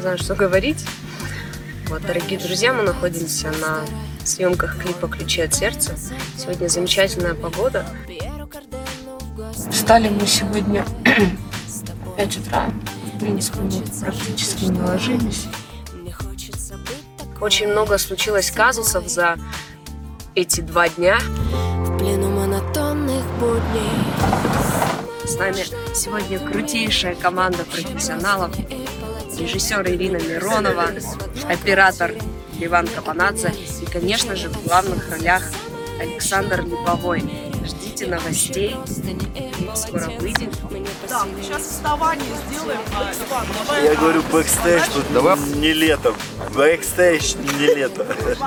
знаю, что говорить. Вот, дорогие друзья, мы находимся на съемках клипа «Ключи от сердца». Сегодня замечательная погода. Встали мы сегодня в 5 утра. В принципе, мы практически не ложились. Очень много случилось казусов за эти 2 дня. В плену монотонных будней. С нами сегодня крутейшая команда профессионалов. Режиссер Ирина Миронова, оператор Иван Капанадзе и, конечно же, в главных ролях Александр Липовой. Ждите новостей, клип скоро выйдет. Да, сейчас вставание сделаем. Я говорю, бэкстейдж тут не лето. Бэкстейдж не лето.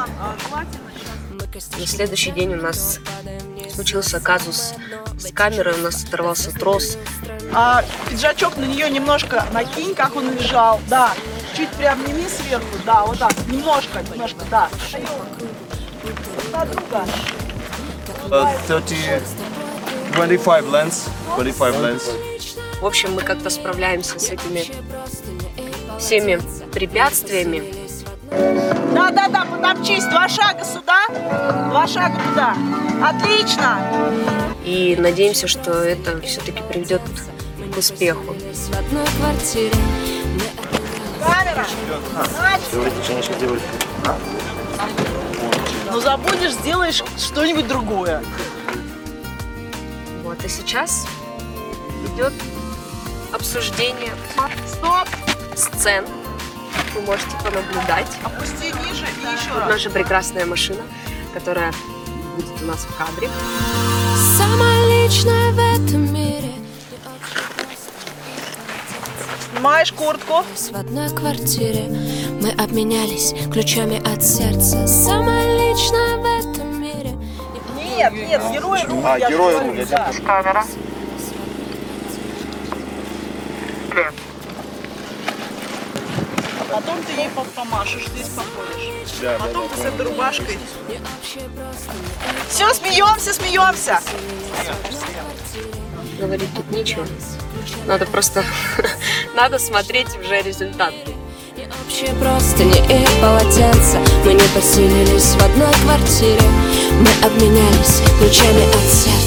На следующий день у нас случился казус с камерой, у нас оторвался трос. Пиджачок на нее немножко накинь, как он лежал. Да, чуть приобними сверху. Да, вот так. Немножко, да. Подруга. 25 lens. В общем, мы как-то справляемся с этими всеми препятствиями. Да, потопчись. 2 шага сюда, 2 шага туда. Отлично. И надеемся, что это все-таки приведет к успеху. Камера. Ну забудешь, сделаешь что-нибудь другое. Вот, и сейчас идет обсуждение сцен. Вы можете понаблюдать. Опусти ниже и еще Вот раз. наша прекрасная машина, которая будет у нас в кадре. Самое личное в этом мире. Снимаешь куртку. В одной квартире мы обменялись ключами от сердца. Самое личное в этом мире. Нет, герой руль. Герой руль. Камера. Потом ты ей помашешь, здесь походишь. Потом ты с этой рубашкой. Все, смеемся. Говорить тут нечего. Надо просто надо смотреть уже результат. И общие простыни и полотенца. Мы не поселились в одной квартире. Мы обменялись ключами от сердца.